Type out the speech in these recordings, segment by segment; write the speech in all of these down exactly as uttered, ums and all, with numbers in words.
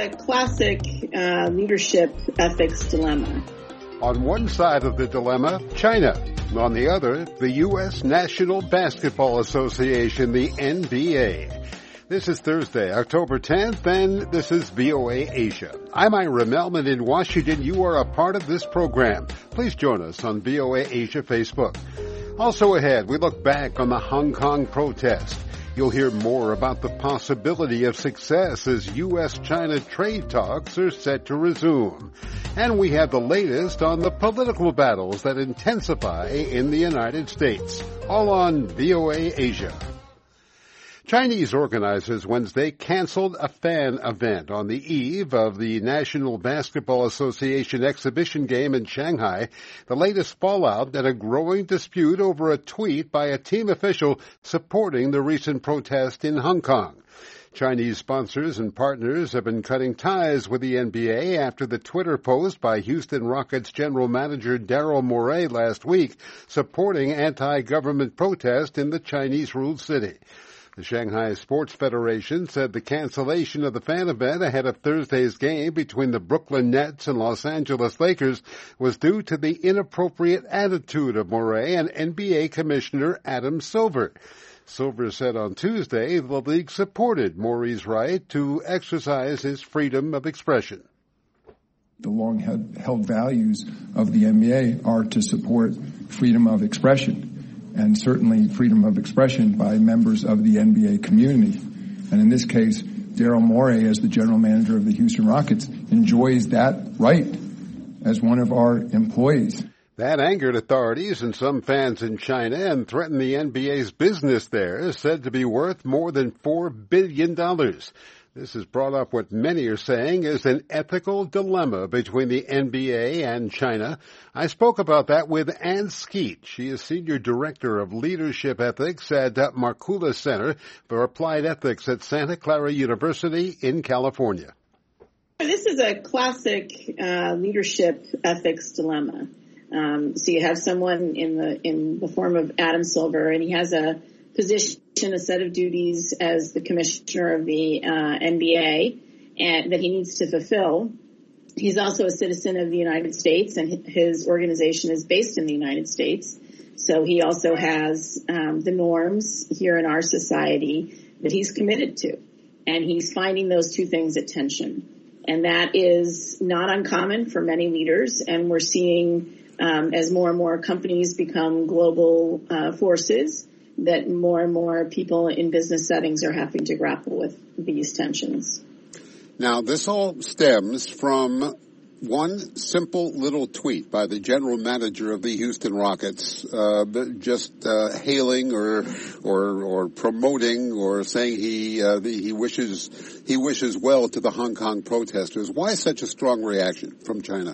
a classic uh, leadership ethics dilemma. On one side of the dilemma, China. On the other, the U S National Basketball Association, the N B A. This is Thursday, October tenth, and this is V O A Asia. I'm Ira Melman in Washington. You are a part of this program. Please join us on V O A Asia Facebook. Also ahead, we look back on the Hong Kong protest. You'll hear more about the possibility of success as U S China trade talks are set to resume. And we have the latest on the political battles that intensify in the United States. All on V O A Asia. Chinese organizers Wednesday canceled a fan event on the eve of the National Basketball Association exhibition game in Shanghai, the latest fallout and a growing dispute over a tweet by a team official supporting the recent protest in Hong Kong. Chinese sponsors and partners have been cutting ties with the N B A after the Twitter post by Houston Rockets general manager Daryl Morey last week supporting anti-government protest in the Chinese-ruled city. The Shanghai Sports Federation said the cancellation of the fan event ahead of Thursday's game between the Brooklyn Nets and Los Angeles Lakers was due to the inappropriate attitude of Morey and N B A Commissioner Adam Silver. Silver said on Tuesday the league supported Morey's right to exercise his freedom of expression. The long-held values of the N B A are to support freedom of expression, and certainly freedom of expression by members of the N B A community. And in this case, Daryl Morey, as the general manager of the Houston Rockets, enjoys that right as one of our employees. That angered authorities and some fans in China and threatened the N B A's business there, said to be worth more than four billion dollars. This has brought up what many are saying is an ethical dilemma between the N B A and China. I spoke about that with Ann Skeet. She is Senior Director of Leadership Ethics at Markula Center for Applied Ethics at Santa Clara University in California. This is a classic uh, leadership ethics dilemma. Um, so you have someone in the in the form of Adam Silver, and he has a position, a set of duties as the commissioner of the uh, N B A and that he needs to fulfill. He's also a citizen of the United States, and his organization is based in the United States. So he also has um, the norms here in our society that he's committed to. And he's finding those two things at tension. And that is not uncommon for many leaders. And we're seeing um, as more and more companies become global uh, forces, that more and more people in business settings are having to grapple with these tensions. Now, this all stems from one simple little tweet by the general manager of the Houston Rockets, uh, just uh, hailing or or or promoting or saying he uh, the, he wishes he wishes well to the Hong Kong protesters. Why such a strong reaction from China?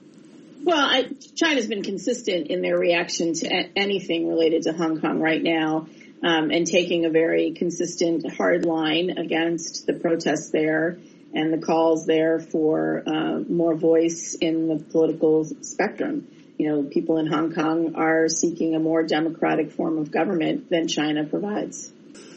Well, I, China's been consistent in their reaction to a- anything related to Hong Kong right now, um, and taking a very consistent hard line against the protests there and the calls there for uh, more voice in the political spectrum. You know, people in Hong Kong are seeking a more democratic form of government than China provides.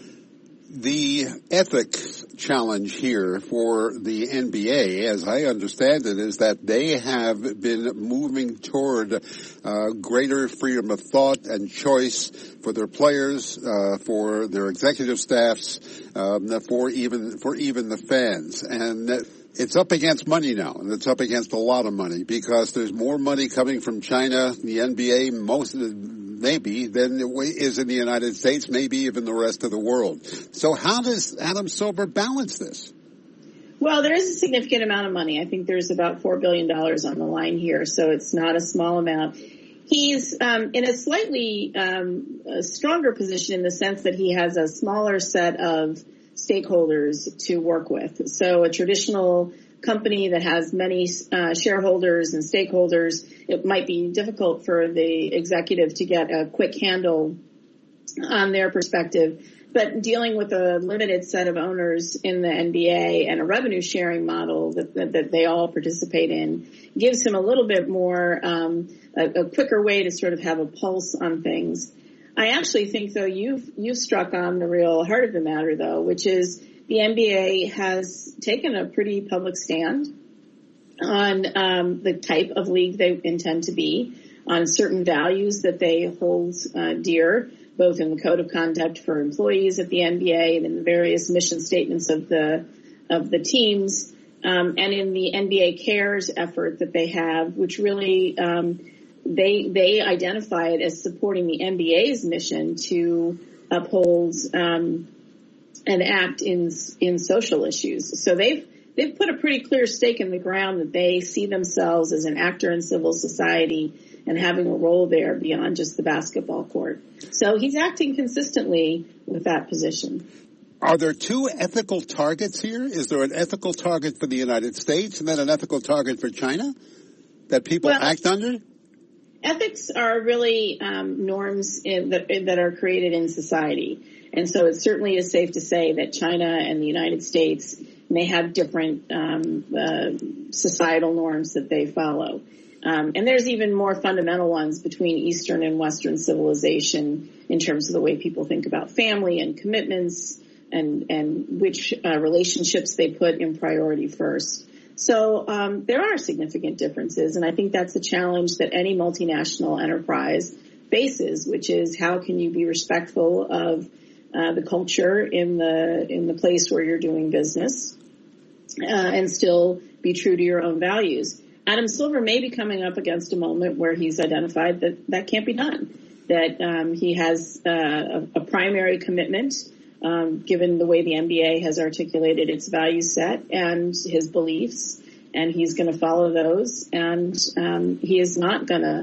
The ethics challenge here for the N B A, as I understand it, is that they have been moving toward uh, greater freedom of thought and choice for their players, uh, for their executive staffs, um, for even for even the fans. And it's up against money now, and it's up against a lot of money because there's more money coming from China, the N B A, most of the maybe than is in the United States, maybe even the rest of the world. So how does Adam Silver balance this? Well, there is a significant amount of money. I think there's about four billion dollars on the line here, so it's not a small amount. He's um, in a slightly um, a stronger position in the sense that he has a smaller set of stakeholders to work with. So a traditional company that has many uh, shareholders and stakeholders, it might be difficult for the executive to get a quick handle on their perspective. But dealing with a limited set of owners in the N B A and a revenue sharing model that, that, that they all participate in gives him a little bit more, um, a, a quicker way to sort of have a pulse on things. I actually think, though, you've, you've struck on the real heart of the matter, though, which is the N B A has taken a pretty public stand on um, the type of league they intend to be, on certain values that they hold uh, dear, both in the code of conduct for employees at the N B A and in the various mission statements of the of the teams, um, and in the N B A Cares effort that they have, which really um, they they identify it as supporting the N B A's mission to uphold um, and act in in social issues. So they've they've put a pretty clear stake in the ground that they see themselves as an actor in civil society and having a role there beyond just the basketball court. So he's acting consistently with that position. Are there two ethical targets here? Is there an ethical target for the United States and then an ethical target for China that people well, act under? Ethics are really um, norms in, that, that are created in society. And so it certainly is safe to say that China and the United States may have different um, uh, societal norms that they follow. Um, and there's even more fundamental ones between Eastern and Western civilization in terms of the way people think about family and commitments and, and which uh, relationships they put in priority first. So um, there are significant differences, and I think that's a challenge that any multinational enterprise faces, which is how can you be respectful of uh, the culture in the in the place where you're doing business uh, and still be true to your own values. Adam Silver may be coming up against a moment where he's identified that that can't be done, that um, he has uh, a, a primary commitment, um, given the way the N B A has articulated its value set and his beliefs, and he's going to follow those, and um, he is not going to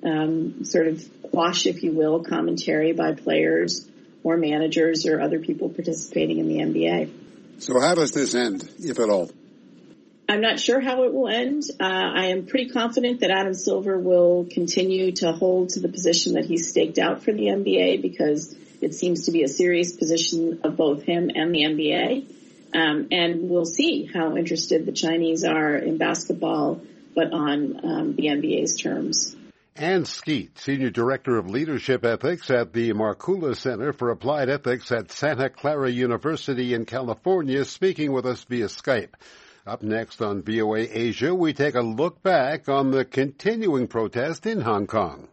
um, sort of quash, if you will, commentary by players or managers or other people participating in the N B A. So how does this end, if at all? I'm not sure how it will end. Uh, I am pretty confident that Adam Silver will continue to hold to the position that he's staked out for the N B A because it seems to be a serious position of both him and the N B A. Um, and we'll see how interested the Chinese are in basketball, but on um, the N B A's terms. Ann Skeet, Senior Director of Leadership Ethics at the Markula Center for Applied Ethics at Santa Clara University in California, speaking with us via Skype. Up next on V O A Asia, we take a look back on the continuing protest in Hong Kong.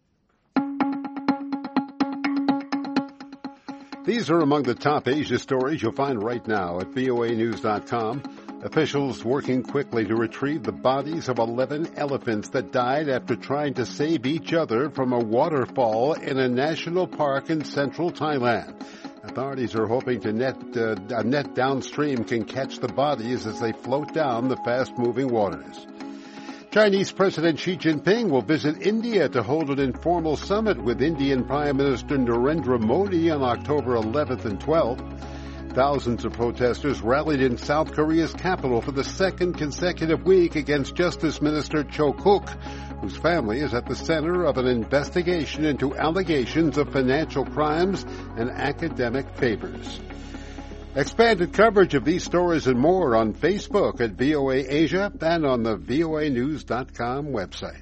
These are among the top Asia stories you'll find right now at V O A news dot com. Officials working quickly to retrieve the bodies of eleven elephants that died after trying to save each other from a waterfall in a national park in central Thailand. Authorities are hoping to net, uh, a net downstream can catch the bodies as they float down the fast-moving waters. Chinese President Xi Jinping will visit India to hold an informal summit with Indian Prime Minister Narendra Modi on October eleventh and twelfth. Thousands of protesters rallied in South Korea's capital for the second consecutive week against Justice Minister Cho Kuk, whose family is at the center of an investigation into allegations of financial crimes and academic favors. Expanded coverage of these stories and more on Facebook at V O A Asia and on the V O A news dot com website.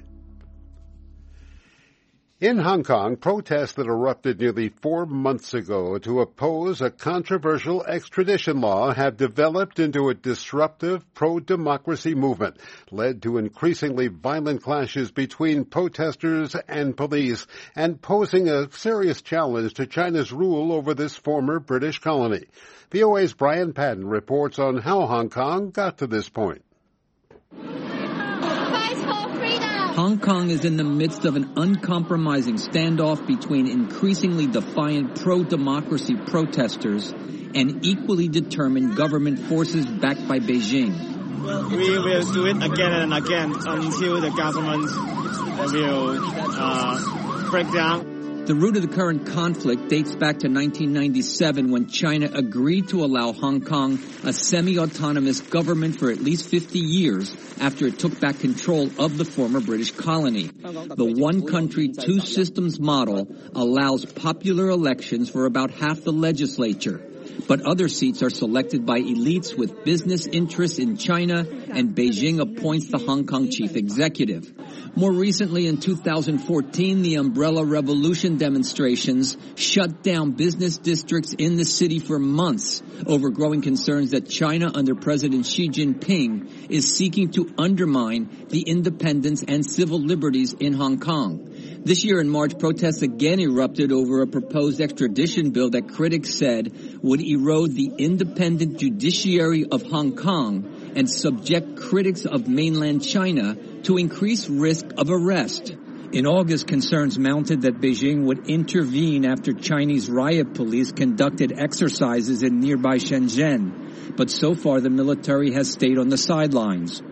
In Hong Kong, protests that erupted nearly four months ago to oppose a controversial extradition law have developed into a disruptive pro-democracy movement, led to increasingly violent clashes between protesters and police, and posing a serious challenge to China's rule over this former British colony. V O A's Brian Patton reports on how Hong Kong got to this point. Hong Kong is in the midst of an uncompromising standoff between increasingly defiant pro-democracy protesters and equally determined government forces backed by Beijing. We will do it again and again until the government will uh, break down. The root of the current conflict dates back to nineteen ninety-seven when China agreed to allow Hong Kong a semi-autonomous government for at least fifty years after it took back control of the former British colony. The one country, two systems model allows popular elections for about half the legislature, but other seats are selected by elites with business interests in China, and Beijing appoints the Hong Kong chief executive. More recently, in two thousand fourteen, the Umbrella Revolution demonstrations shut down business districts in the city for months over growing concerns that China under President Xi Jinping is seeking to undermine the independence and civil liberties in Hong Kong. This year in March, protests again erupted over a proposed extradition bill that critics said would erode the independent judiciary of Hong Kong and subject critics of mainland China to increased risk of arrest. In August, concerns mounted that Beijing would intervene after Chinese riot police conducted exercises in nearby Shenzhen. But so far, the military has stayed on the sidelines.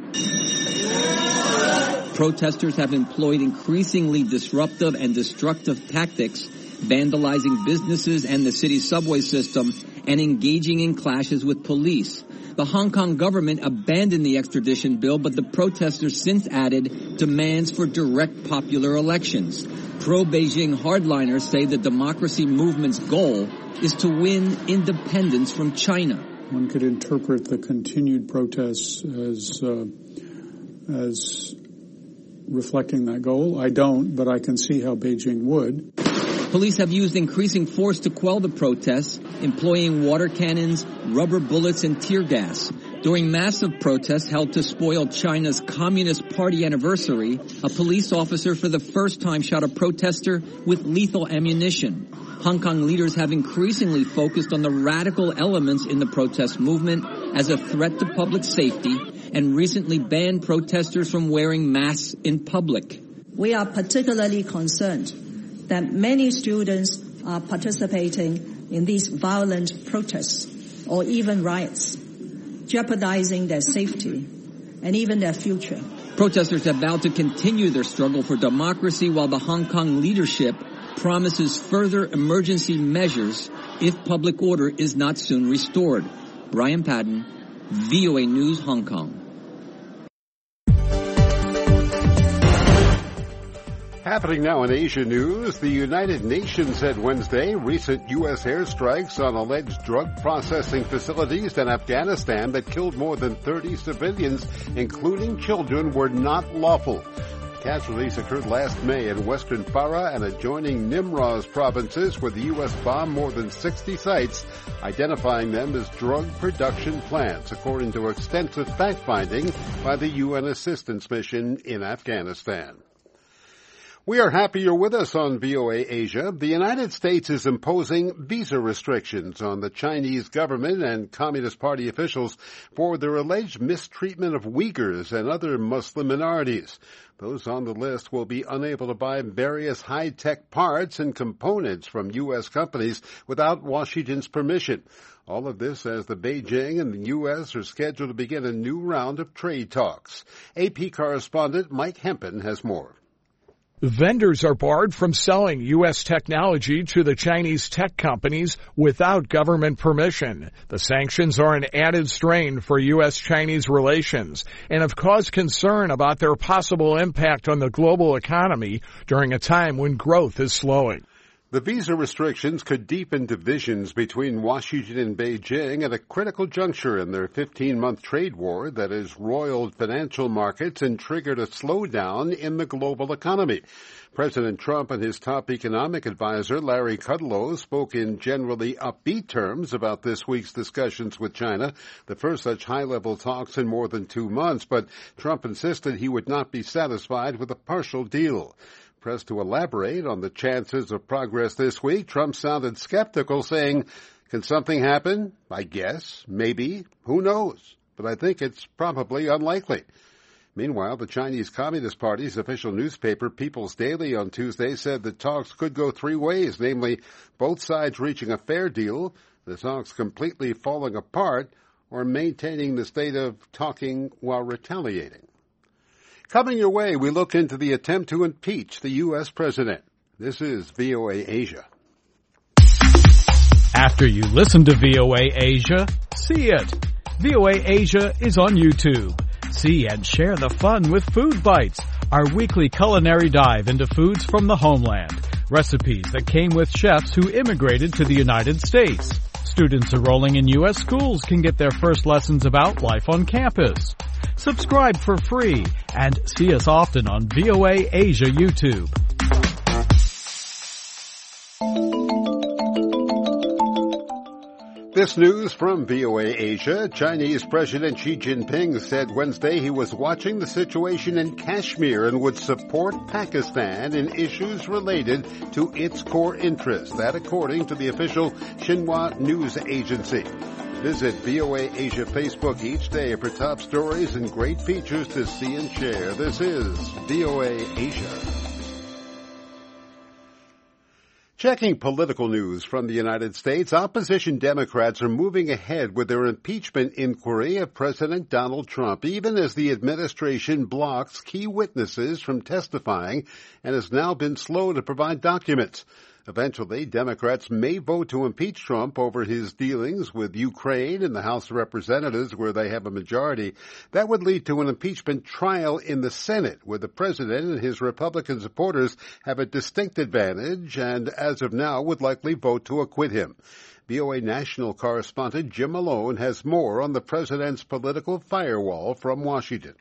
Protesters have employed increasingly disruptive and destructive tactics, vandalizing businesses and the city's subway system and engaging in clashes with police. The Hong Kong government abandoned the extradition bill, but the protesters since added demands for direct popular elections. Pro-Beijing hardliners say the democracy movement's goal is to win independence from China. One could interpret the continued protests as uh, as reflecting that goal. I don't, but I can see how Beijing would. Police have used increasing force to quell the protests, employing water cannons, rubber bullets, and tear gas. During massive protests held to spoil China's Communist Party anniversary, a police officer for the first time shot a protester with lethal ammunition. Hong Kong leaders have increasingly focused on the radical elements in the protest movement as a threat to public safety and recently banned protesters from wearing masks in public. We are particularly concerned that many students are participating in these violent protests or even riots, jeopardizing their safety and even their future. Protesters have vowed to continue their struggle for democracy while the Hong Kong leadership promises further emergency measures if public order is not soon restored. Brian Padden, V O A News, Hong Kong. Happening now in Asia news, the United Nations said Wednesday recent U S airstrikes on alleged drug processing facilities in Afghanistan that killed more than thirty civilians, including children, were not lawful. Casualties occurred last May in western Farah and adjoining Nimroz provinces, where the U S bombed more than sixty sites, identifying them as drug production plants, according to extensive fact-finding by the U N assistance mission in Afghanistan. We are happy you're with us on V O A Asia. The United States is imposing visa restrictions on the Chinese government and Communist Party officials for their alleged mistreatment of Uyghurs and other Muslim minorities. Those on the list will be unable to buy various high-tech parts and components from U S companies without Washington's permission. All of this as the Beijing and the U S are scheduled to begin a new round of trade talks. A P correspondent Mike Hempen has more. Vendors are barred from selling U S technology to the Chinese tech companies without government permission. The sanctions are an added strain for U S Chinese relations and have caused concern about their possible impact on the global economy during a time when growth is slowing. The visa restrictions could deepen divisions between Washington and Beijing at a critical juncture in their fifteen-month trade war that has roiled financial markets and triggered a slowdown in the global economy. President Trump and his top economic advisor, Larry Kudlow, spoke in generally upbeat terms about this week's discussions with China, the first such high-level talks in more than two months, but Trump insisted he would not be satisfied with a partial deal. Pressed to elaborate on the chances of progress this week, Trump sounded skeptical, saying, "Can something happen? I guess. Maybe. Who knows? But I think it's probably unlikely." Meanwhile, the Chinese Communist Party's official newspaper, People's Daily, on Tuesday said that talks could go three ways, namely both sides reaching a fair deal, the talks completely falling apart, or maintaining the state of talking while retaliating. Coming your way, we look into the attempt to impeach the U S president. This is V O A Asia. After you listen to V O A Asia, see it. V O A Asia is on YouTube. See and share the fun with Food Bites, our weekly culinary dive into foods from the homeland. Recipes that came with chefs who immigrated to the United States. Students enrolling in U S schools can get their first lessons about life on campus. Subscribe for free and see us often on V O A Asia YouTube. This news from V O A Asia. Chinese President Xi Jinping said Wednesday he was watching the situation in Kashmir and would support Pakistan in issues related to its core interests. That according to the official Xinhua news agency. Visit V O A Asia Facebook each day for top stories and great features to see and share. This is V O A Asia. Checking political news from the United States, opposition Democrats are moving ahead with their impeachment inquiry of President Donald Trump, even as the administration blocks key witnesses from testifying and has now been slow to provide documents. Eventually, Democrats may vote to impeach Trump over his dealings with Ukraine in the House of Representatives, where they have a majority. That would lead to an impeachment trial in the Senate, where the president and his Republican supporters have a distinct advantage and, as of now, would likely vote to acquit him. V O A national correspondent Jim Malone has more on the president's political firewall from Washington.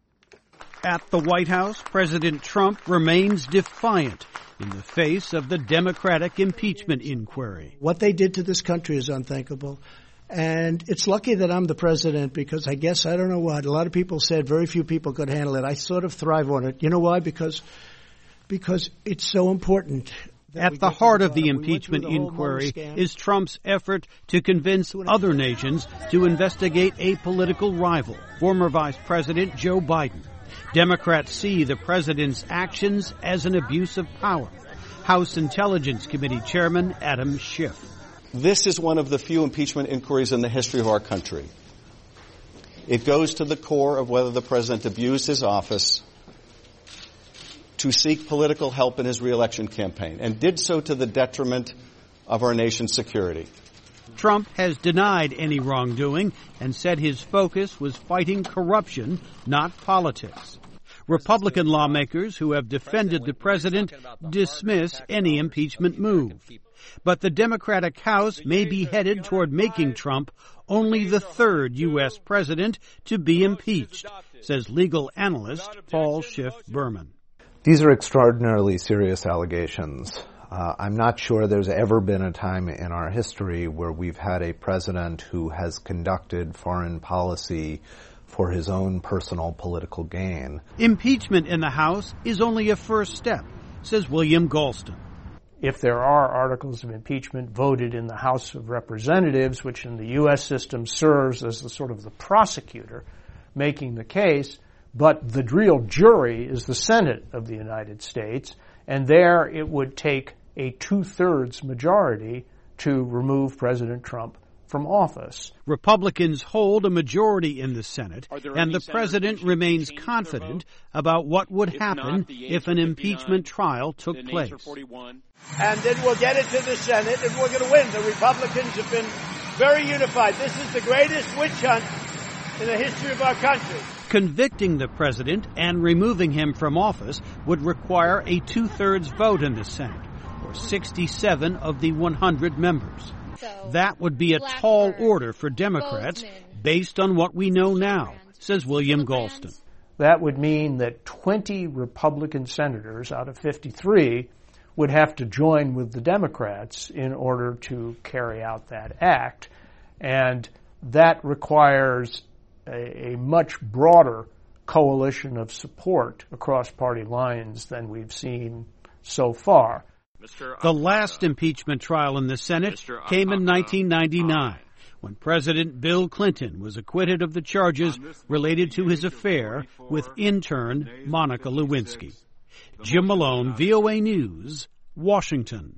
At the White House, President Trump remains defiant in the face of the Democratic impeachment inquiry. What they did to this country is unthinkable. And it's lucky that I'm the president because I guess, I don't know what, a lot of people said very few people could handle it. I sort of thrive on it. You know why? Because, because it's so important. At the heart of the impeachment inquiry is Trump's effort to convince other nations to investigate a political rival, former Vice President Joe Biden. Democrats see the president's actions as an abuse of power. House Intelligence Committee Chairman Adam Schiff. This is one of the few impeachment inquiries in the history of our country. It goes to the core of whether the president abused his office to seek political help in his reelection campaign, and did so to the detriment of our nation's security. Trump has denied any wrongdoing and said his focus was fighting corruption, not politics. Republican lawmakers who have defended the president dismiss any impeachment move. But the Democratic House may be headed toward making Trump only the third U S president to be impeached, says legal analyst Paul Schiff Berman. These are extraordinarily serious allegations. Uh, I'm not sure there's ever been a time in our history where we've had a president who has conducted foreign policy for his own personal political gain. Impeachment in the House is only a first step, says William Galston. If there are articles of impeachment voted in the House of Representatives, which in the U S system serves as the sort of the prosecutor making the case, but the real jury is the Senate of the United States, and there it would take a two-thirds majority to remove President Trump from office. Republicans hold a majority in the Senate, and the president remains confident about what would happen if an impeachment trial took place. And then we'll get it to the Senate, and we're going to win. The Republicans have been very unified. This is the greatest witch hunt in the history of our country. Convicting the president and removing him from office would require a two-thirds vote in the Senate, or sixty-seven of the one hundred members. That would be a tall order for Democrats based on what we know now, says William Galston. That would mean that twenty Republican senators out of fifty-three would have to join with the Democrats in order to carry out that act. And that requires a, a much broader coalition of support across party lines than we've seen so far. The last impeachment trial in the Senate came in nineteen ninety-nine, when President Bill Clinton was acquitted of the charges related to his affair with intern Monica Lewinsky. Jim Malone, V O A News, Washington.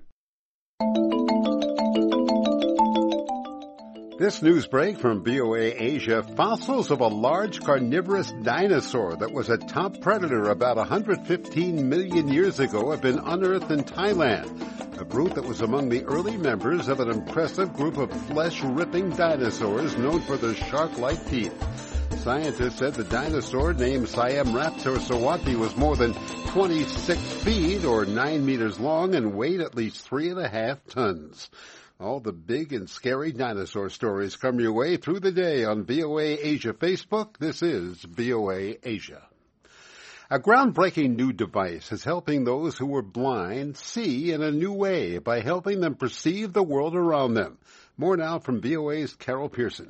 This news break from V O A Asia, fossils of a large carnivorous dinosaur that was a top predator about one hundred fifteen million years ago have been unearthed in Thailand, a group that was among the early members of an impressive group of flesh-ripping dinosaurs known for their shark-like teeth. Scientists said the dinosaur, named Siamraptor sawati, was more than twenty-six feet or nine meters long and weighed at least three and a half tons. All the big and scary dinosaur stories come your way through the day on V O A Asia Facebook. This is V O A Asia. A groundbreaking new device is helping those who are blind see in a new way by helping them perceive the world around them. More now from V O A's Carol Pearson.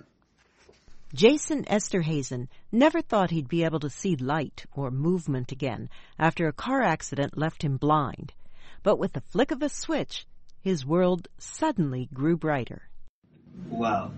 Jason Esterhazen never thought he'd be able to see light or movement again after a car accident left him blind. But with the flick of a switch, his world suddenly grew brighter. Wow.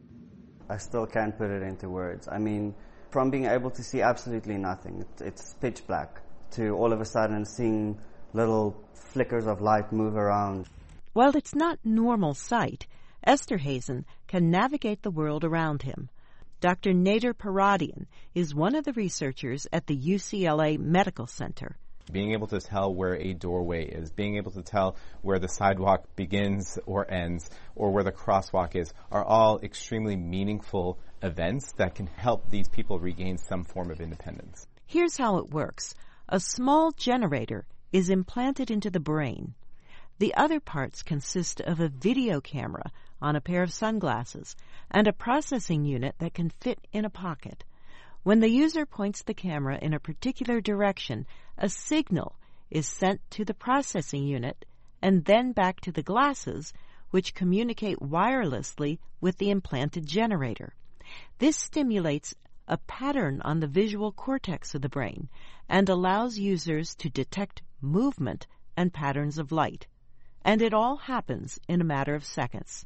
I still can't put it into words. I mean, from being able to see absolutely nothing, it's pitch black, to all of a sudden seeing little flickers of light move around. While it's not normal sight, Esterhazen can navigate the world around him. Doctor Nader Paradian is one of the researchers at the U C L A Medical Center. Being able to tell where a doorway is, being able to tell where the sidewalk begins or ends, or where the crosswalk is, are all extremely meaningful events that can help these people regain some form of independence. Here's how it works. A small generator is implanted into the brain. The other parts consist of a video camera on a pair of sunglasses and a processing unit that can fit in a pocket. When the user points the camera in a particular direction, a signal is sent to the processing unit and then back to the glasses, which communicate wirelessly with the implanted generator. This stimulates a pattern on the visual cortex of the brain and allows users to detect movement and patterns of light. And it all happens in a matter of seconds.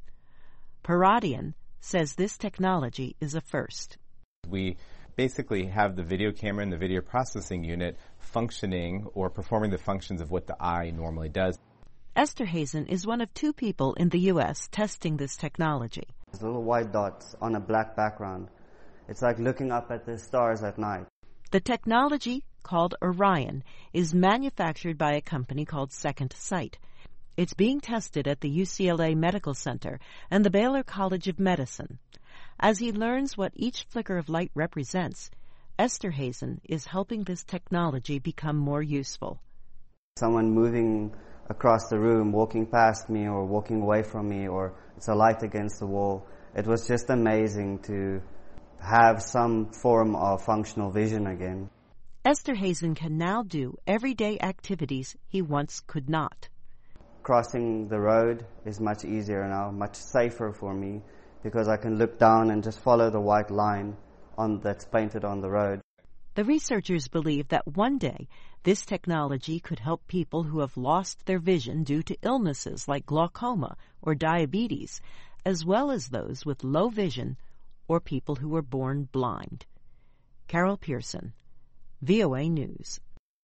Paradian says this technology is a first. We basically have the video camera and the video processing unit functioning or performing the functions of what the eye normally does. Esterhazen is one of two people in the U S testing this technology. There's little white dots on a black background. It's like looking up at the stars at night. The technology, called Orion, is manufactured by a company called Second Sight. It's being tested at the U C L A Medical Center and the Baylor College of Medicine. As he learns what each flicker of light represents, Esterhazen is helping this technology become more useful. Someone moving across the room, walking past me or walking away from me, or it's a light against the wall. It was just amazing to have some form of functional vision again. Esterhazen can now do everyday activities he once could not. Crossing the road is much easier now, much safer for me, because I can look down and just follow the white line on that's painted on the road. The researchers believe that one day this technology could help people who have lost their vision due to illnesses like glaucoma or diabetes, as well as those with low vision or people who were born blind. Carol Pearson, V O A News.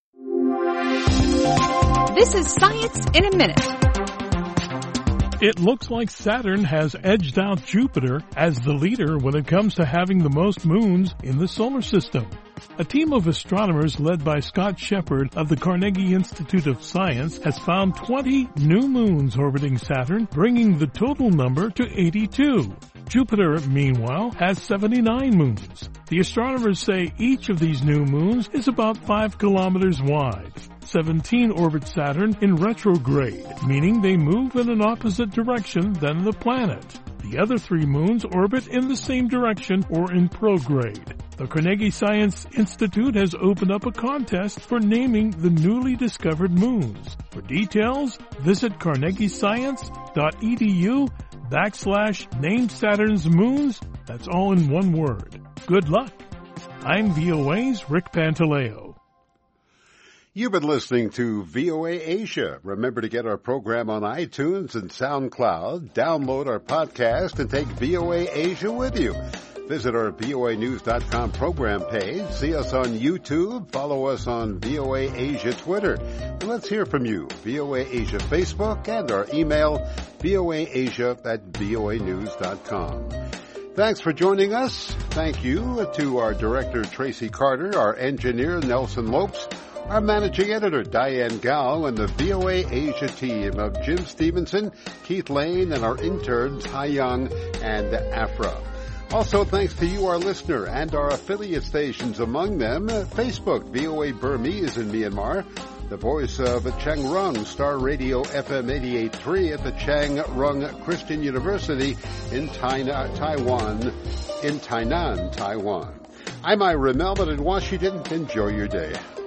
This is Science in a Minute. It looks like Saturn has edged out Jupiter as the leader when it comes to having the most moons in the solar system. A team of astronomers led by Scott Shepard of the Carnegie Institute of Science has found twenty new moons orbiting Saturn, bringing the total number to eighty-two. Jupiter, meanwhile, has seventy-nine moons. The astronomers say each of these new moons is about five kilometers wide. seventeen orbit Saturn in retrograde, meaning they move in an opposite direction than the planet. The other three moons orbit in the same direction or in prograde. The Carnegie Science Institute has opened up a contest for naming the newly discovered moons. For details, visit carnegiescience.edu backslash name Saturn's moons. That's all in one word. Good luck. I'm V O A's Rick Pantaleo. You've been listening to V O A Asia. Remember to get our program on iTunes and SoundCloud. Download our podcast and take V O A Asia with you. Visit our V O A news dot com program page. See us on YouTube. Follow us on V O A Asia Twitter. And let's hear from you. V O A Asia Facebook and our email, voaasia at V O A news dot com. Thanks for joining us. Thank you to our director, Tracy Carter, our engineer, Nelson Lopes, our managing editor, Diane Gao, and the V O A Asia team of Jim Stevenson, Keith Lane, and our interns, Hai Young and Afra. Also, thanks to you, our listener, and our affiliate stations, among them Facebook, V O A Burmese in Myanmar, the voice of Cheng Rung, Star Radio F M eighty-eight point three at the Cheng Rung Christian University in Taiwan, in Tainan, Taiwan. I'm Ira Melvin in Washington. Enjoy your day.